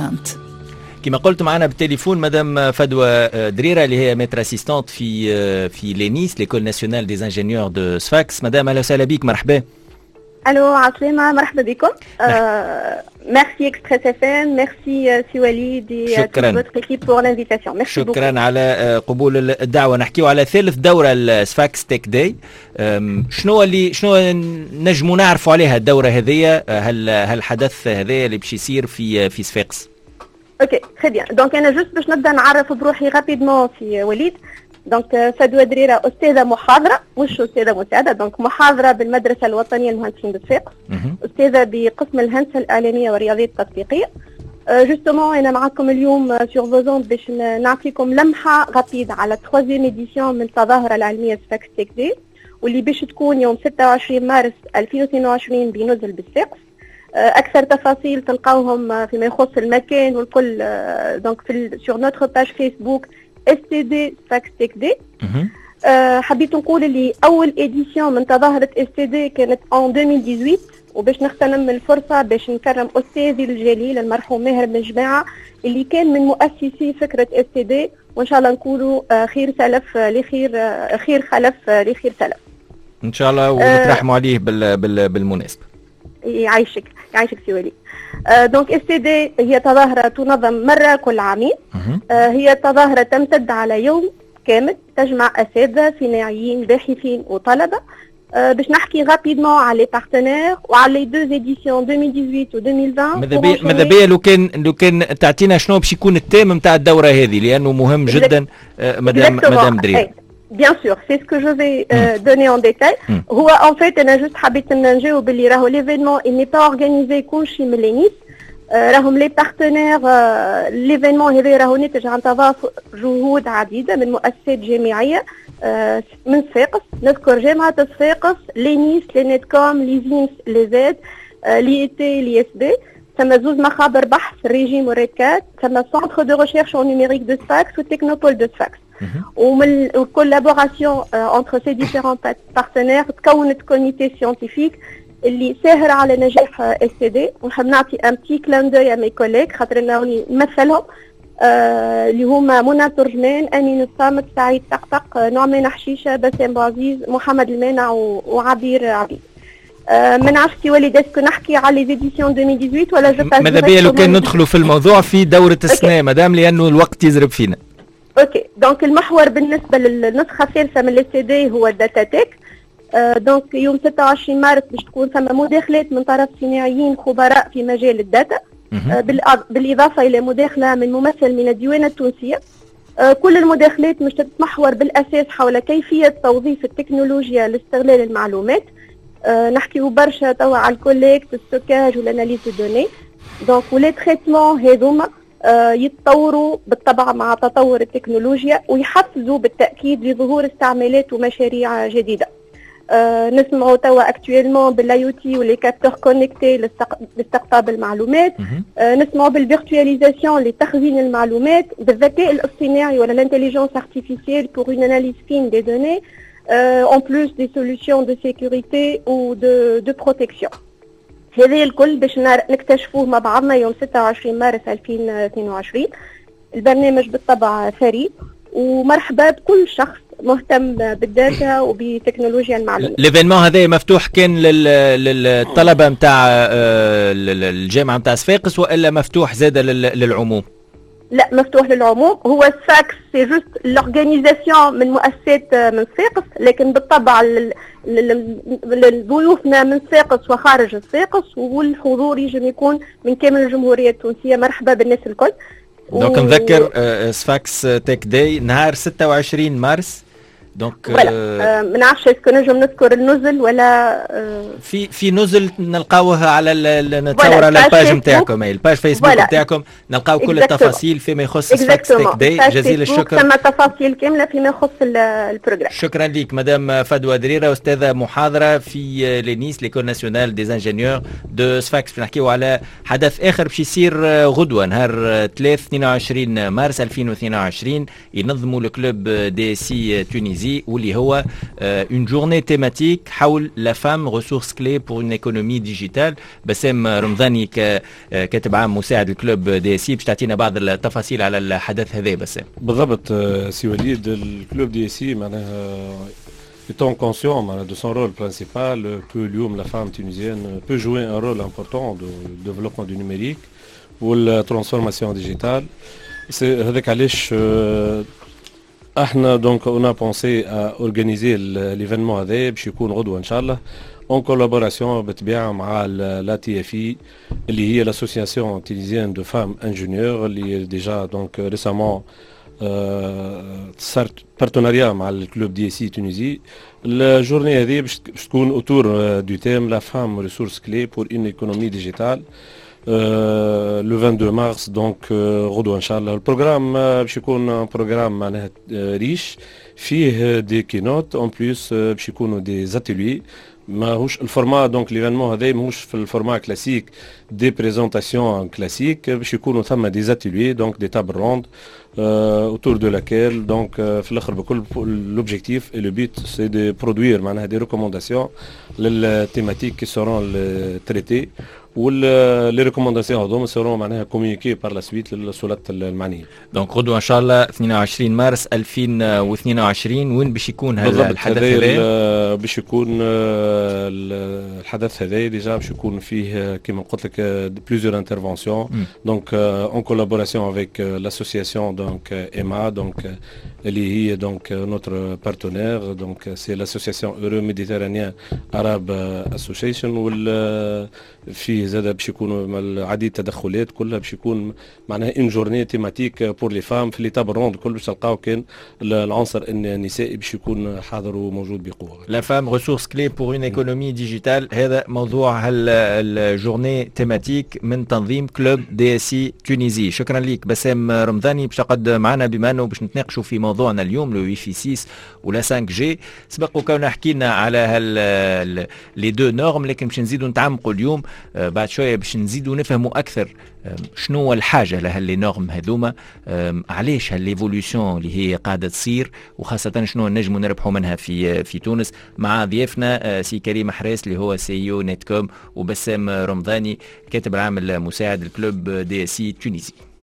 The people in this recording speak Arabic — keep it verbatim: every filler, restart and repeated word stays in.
عشرين. كما قلت معنا بالتليفون مدام فدوى دريرة اللي هي متر اسيستانت في في لينيس ليكول ناسيونال دي انجينيور دو سفاكس. مدام اهلا وسهلا بك، مرحبا. الو عسلامة، مرحبا بكم. ميرسي اكسبريس اف ام، ميرسي سي وليد et toute votre équipe pour l'invitation. Merci beaucoup. شكرا على قبول الدعوة. نحكيو على ثالث دورة السفاكس تك داي. شنو اللي شنو نجموا نعرفوا عليها الدورة هذه؟ هل هل حدث هذا اللي باش يصير في في سفاكس؟ اوكي تري بيان. دونك انا جوست باش نبدا نعرف بروحي رابيدمون في وليد. دونك فدوى دريرة أستاذة محاضرة، مش أستاذة مساعدة، دونك محاضرة بالمدرسة الوطنية للمهندسين بالصفاقس، أستاذة بقسم الهندسة الإعلامية والرياضيات التطبيقية. جوستومون أنا معكم اليوم سور فوزون باش نعطيكم لمحة غابيد على تخوازيام إديسيون من التظاهرة العلمية سفاكس تك داي، واللي باش تكون يوم ستة وعشرين مارس ألفين واثنين وعشرين بنزل بالصفاقس. أكثر تفاصيل تلقاوهم فيما يخص المكان والكل دونك في سور نوتر باج فيسبوك اس تي دي سفاكس تك داي. أه حبيت نقول اللي اول اديسيون من تظاهره اس تي دي كانت ان ألفين وثمانية عشر، وباش نغتنم الفرصه باش نكرم استاذي الجليل المرحوم ماهر بن جماعه اللي كان من مؤسسي فكره اس تي دي، وان شاء الله نقولوا خير سلف لخير خير خلف لخير سلف ان شاء الله، ونترحموا عليه بال بال بالمناسبه. يعيشك يعيشك سي وليد. آه دونك اس تي دي هي تظاهرة تنظم مرة كل عامين. آه هي تظاهرة تمتد على يوم كامل، تجمع أساتذة صناعيين باحثين وطلبة. آه باش نحكي رابيدمون على لي بارتنير وعلى لي دو اديسيون ألفين وثمانية عشر و ألفين وعشرين. ماذا بيا لو كان لو كان تعطينا شنو باش يكون التيم نتاع الدورة هذه، لأنه مهم جدا. آه مدام مدام درير. Bien sûr, c'est ce que je vais euh, donner en détail. هو en fait أنا juste حبيت نجاوب باللي راهو l'événement il n'est pas organisé كلشي من لينيس. راهم لي بارتنير. l'événement هذا راهو ناتج عن تضافر جهود عديدة من مؤسسات جامعية من صفاقس. نذكر جامعة صفاقس، لينيس، لينيتكوم، ليزينس، ليزاد، لي تي، لي اس بي. ثم زوز مخابر بحث ريجيم وريكات، ثم سونتر دو ريشيرش اون نيميريك دو سفاكس والتكنوبول دو سفاكس. ومن الكولابوراسيون انتر سي ديفيرون بارتنير تكونت كوميتي سيانتيفيك اللي ساهر على نجاح اس تي دي. ونحب نعطي ان بتي كلان دوي ا مي كوليك خاطر انني نمثلهم، اللي هما منى ترجمان، امين الصامت، سعيد طقطق، نعمان حشيشه، بسام بوعزيز، محمد المانع وعبير عبيد. من عرفتي وليد اسكو نحكي على لي زيديسيون ألفين وثمانية عشر ولا جو باس؟ ماذا بيا لو كان ندخلوا في الموضوع في دوره السنه مدام، لانه الوقت يزرب فينا. اوكي دونك المحور بالنسبه للنسخه الثالثه من الاس تي دي هو الداتا تك. آه دونك يوم ستة وعشرين مارس باش تكون ثم مداخلات من طرف صناعيين خبراء في مجال الداتا، آه بالاضافه الى مداخله من ممثل من الديوانه التونسيه. آه كل المداخلات مش تتمحور بالاساس حول كيفيه توظيف التكنولوجيا لاستغلال المعلومات. آه نحكيو برشا توا على الكوليكت، الستوكاج والاناليز دو دوني. دونك ولي تريتمون هذوما آه يتطوروا بالطبع مع تطور التكنولوجيا، ويحفزوا بالتاكيد لظهور استعمالات ومشاريع جديده. آه نسمعوا توا اكتويلمون بالاي او تي ولي كابتور كونيكتي لاستقطاب المعلومات. آه نسمعوا بالفيرتواليزاسيون لتخزين المعلومات، بالذكاء الاصطناعي ولا الانتيليجنس ارتيفيسيال pour une analyse fine des données, euh, en plus des solutions de sécurité ou de, de protection. هذه الكل باش نكتشفوه مع بعضنا يوم ستة وعشرين مارس ألفين واثنين وعشرين. البرنامج بالطبع ثري، ومرحبا بكل شخص مهتم بالداتا وبتكنولوجيا المعلومات. ليفينمون هذا مفتوح كان للطلبه نتاع الجامعه نتاع صفاقس ولا مفتوح زاده للعموم؟ لا مفتوح للعموم. هو الساكس سي جوست لورغانيزاسيون من مؤسسات من صفاقس، لكن بالطبع لضيوفنا من صفاقس وخارج صفاقس، والحضور يجب يكون من كامل الجمهوريه التونسيه. مرحبا بالناس الكل. دونك و... نذكر سفاكس تك داي نهار ستة وعشرين مارس. دونك ولا ما نعرفش اسكو نجم نذكر النزل ولا آه في في نزل نلقاوها على نتصور على الباج نتاعكم، اي الباج فيسبوك نتاعكم نلقاو كل التفاصيل فيما يخص سفاكس تك داي. جزيل الشكر. ثم تفاصيل كامله فيما يخص البروجرام. شكرا لك مدام فدوى دريرة، استاذه محاضره في لينيس ليكول ناسيونال دي انجينيور دو سفاكس. نحكيو على حدث اخر باش يصير غدوه نهار ثلاثة اثنين وعشرين مارس ألفين واثنين وعشرين، ينظموا الكلوب دي سي تونيزي تونيزي واللي هو اون جورني تيماتيك حول لا فام ريسورس كلي بور اون ايكونومي ديجيتال. بسام رمضاني كاتب عام مساعد الكلوب دي سي باش تعطينا بعض التفاصيل على الحدث هذا. بسام بالضبط سي وليد، الكلوب دي سي معناها étant conscient de son rôle principal que la femme tunisienne peut jouer un rôle important dans le développement du numérique ou la transformation digitale. C'est avec Alish, احنا donc on a pensé à organiser l'événement هذا باش يكون غدوة ان شاء الله en collaboration بالطبيعة مع la T F I اللي هي l'association tunisienne de femmes ingénieurs اللي déjà donc récemment صارت بارتناريا مع الكلوب دي سي تونيزي. الجورني هذه باش تكون اوتور دو تيم لا فام ريسورس كلي بور اون ايكونومي ديجيتال لو اثنين وعشرين مارس دونك غدوه ان شاء الله. البروغرام باش يكون بروغرام معناها ريش فيه دي كينوت اون بليس باش يكونوا دي زاتيليي. ماهوش الفورما دونك ليفينمون هذا ماهوش في الفورما كلاسيك دي بريزونطاسيون كلاسيك، باش يكونوا ثم دي زاتيليي دونك دي تابل روند autour de laquelle donc في الاخر بكل l'objectif et le but c'est de produire معناها des recommandations للتhématiques qui seront traitées واللي ريكومونداسيون هذوما سيرون معناها كوميونيكي بار لا سويت للسلطات المعنيه. دونك غدوه ان شاء الله اثنين وعشرين مارس ألفين واثنين وعشرين وين باش يكون هذا الحدث هذا؟ باش يكون الحدث هذا ديجا باش يكون فيه كما قلت لك بليزيور انترفونسيون دونك اون كولابوراسيون افيك لاسوسياسيون دونك ايما دونك اللي هي دونك نوتر بارتنير دونك سي لاسوسياسيون اورو ميديتيرانيان اراب اسوسيشن وال في زاد باش يكونوا عديد التدخلات كلها باش يكون معناها اون جورني تيماتيك بور لي فام في لي تاب روند كل باش تلقاو كان العنصر النسائي باش يكون حاضر وموجود بقوه. لا فام ريسورس كلي بور اون ايكونومي ديجيتال، هذا موضوع الجورني تيماتيك من تنظيم كلوب دي سي تونيزي. شكرا لك بسام رمضاني باش تقعد معنا بما انه باش نتناقشوا في موضوعنا اليوم لو ويفي ستة ولا خمسة جي. سبق كنا حكينا على هال لي دو نورم، لكن باش نزيدوا نتعمقوا اليوم بعد شويه باش نزيدوا نفهموا اكثر شنو هو الحاجه لهاللي نورم هذوما، علاش هالليفوليوشن اللي هي قاعده تصير، وخاصه شنو نجموا نربحوا منها في في تونس. مع ضيافنا سي كريم حراس اللي هو سي او نت كوم، وبسام رمضاني كاتب العام المساعد الكلوب دي سي تونيزي.